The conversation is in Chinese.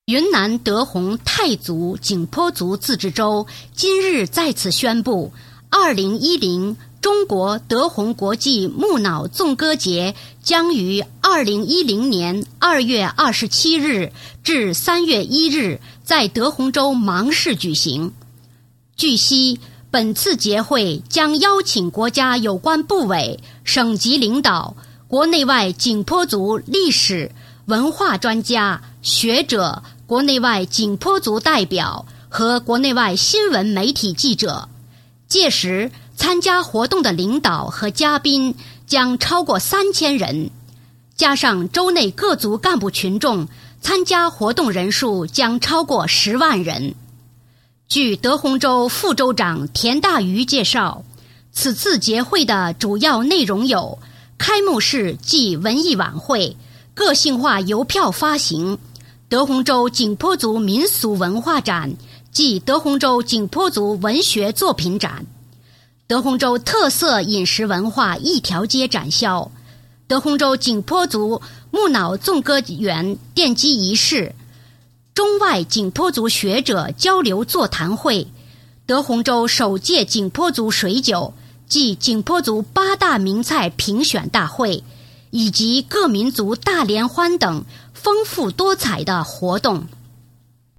云南德宏傣族景颇族自治州今日在此宣布，2010中国德宏国际木脑纵歌节将于2010年2月27日至3月1日在德宏州芒市举行。据悉，本次节会将邀请国家有关部委、省级领导、国内外景颇族历史、文化专家、学者、国内外景颇族代表和国内外新闻媒体记者。届时，参加活动的领导和嘉宾将超过3000人，加上州内各族干部群众，参加活动人数将超过10万人。据德宏州副州长田大瑜介绍，此次节会的主要内容有：开幕式暨文艺晚会、个性化邮票发行、德宏州景颇族民俗文化展暨德宏州景颇族文学作品展、德宏州特色饮食文化一条街展销、德宏州景颇族木脑纵歌园奠基仪式、中外景颇族学者交流座谈会、德宏州首届景颇族水酒暨景颇族8大名菜评选大会，以及各民族大联欢等丰富多彩的活动。